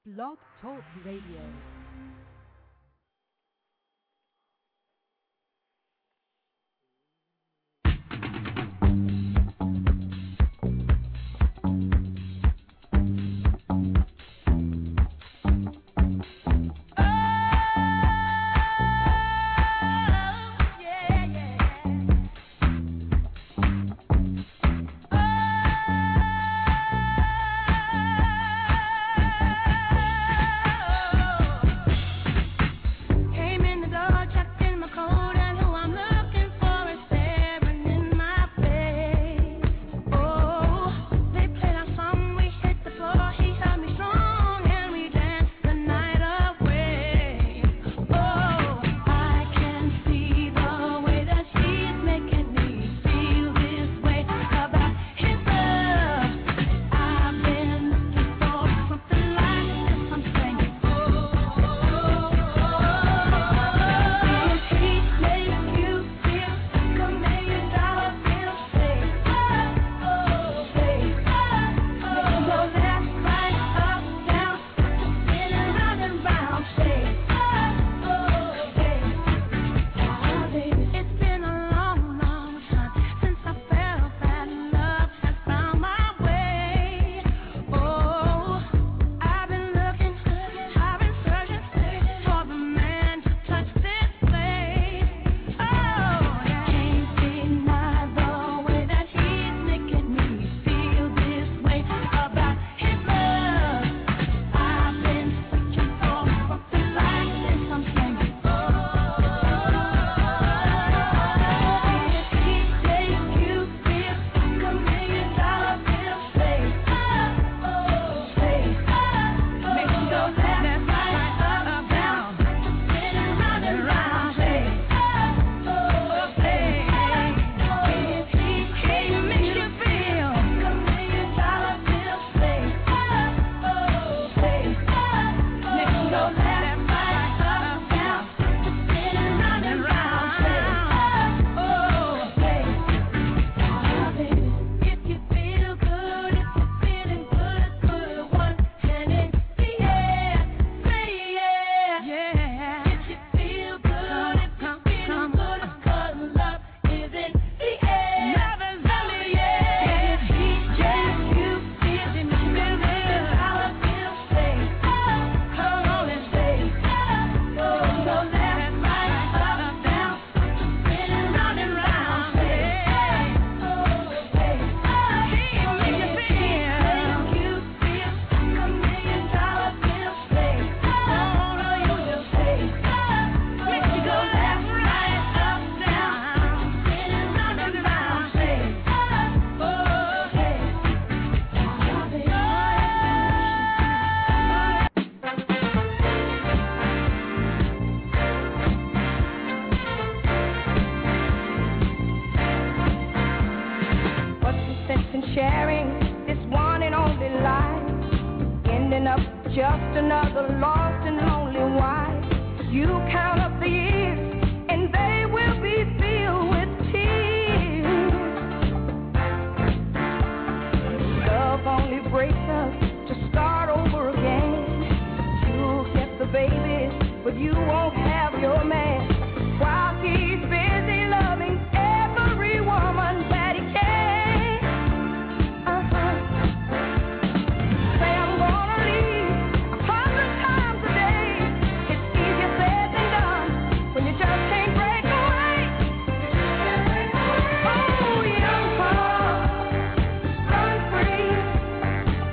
Blog Talk Radio.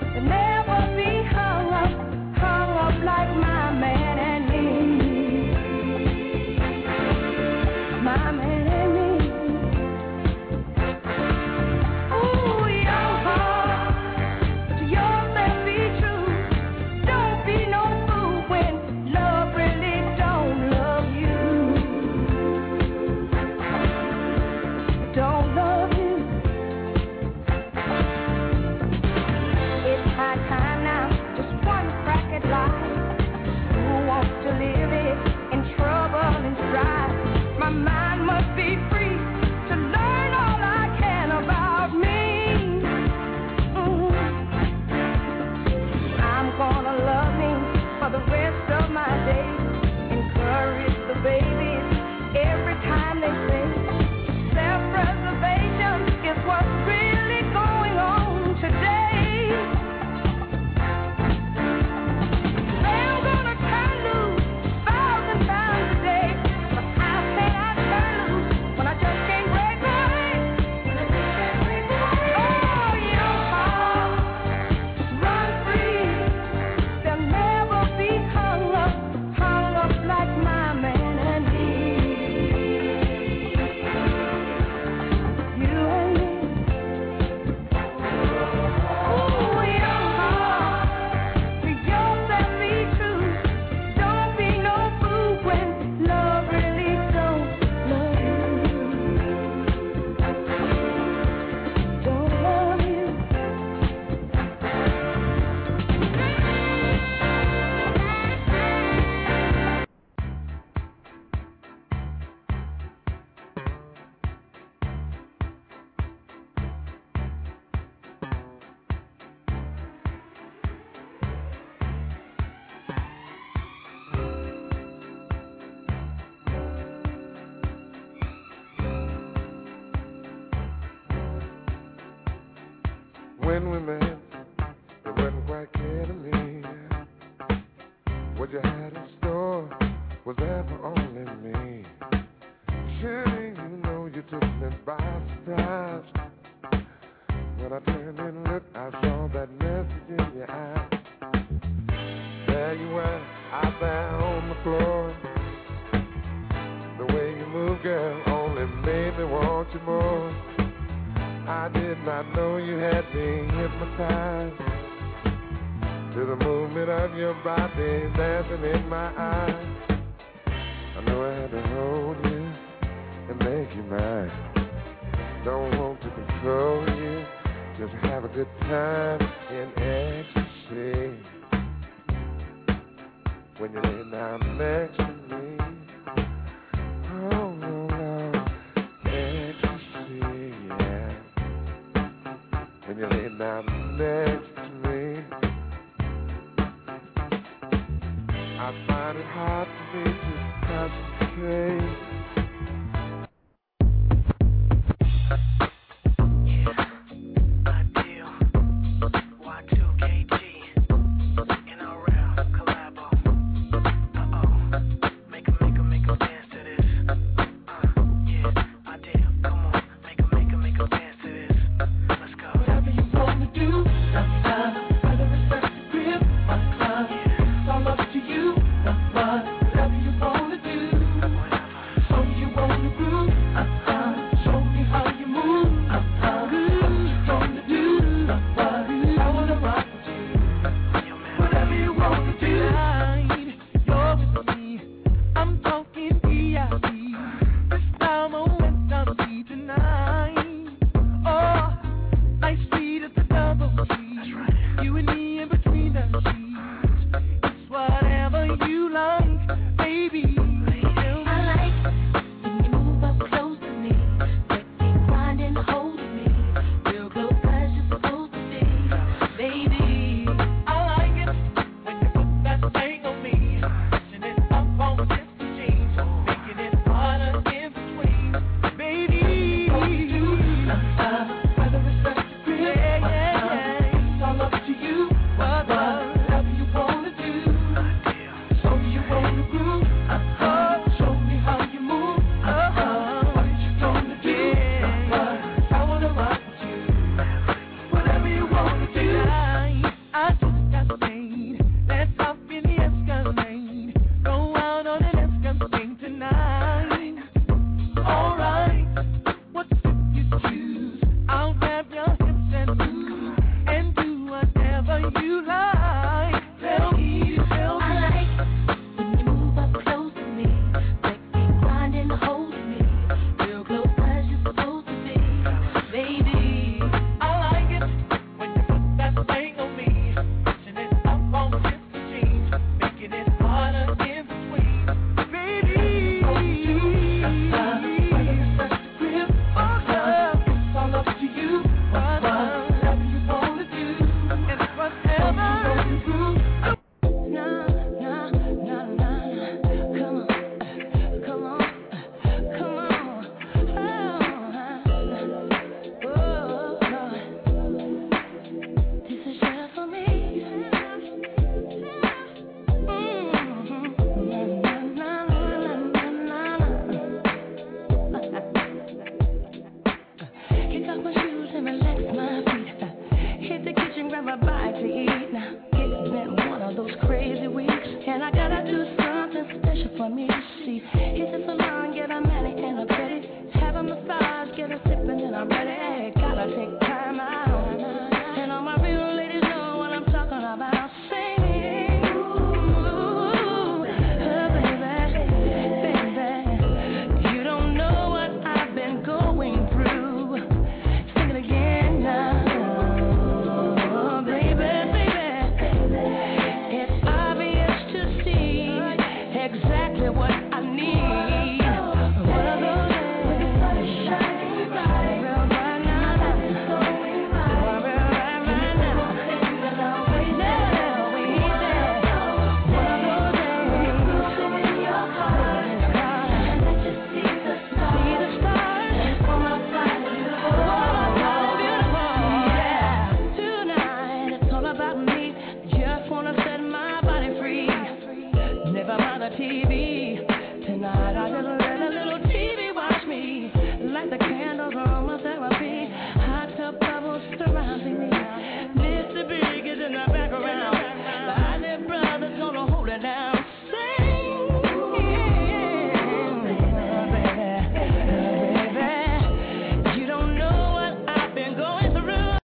Like my man and me. when we met, it wasn't quite clear to me what you had in store was there for only me. Surely you know you took me by surprise. When I turned and looked, I saw that message in your eyes. There you were, out there on the floor. The way you move, girl, only made me want you more. I did not know you had me hypnotized to the movement of your body dancing in my eyes. I knew I had to hold you and make you mine. Don't want to control you, just have a good time in ecstasy. When you lay down next to me, oh Lord, ecstasy, yeah. When you lay down next to me, I find it hard for me to concentrate. Exactly what I need. about me. Just wanna set my body free. Never mind the TV.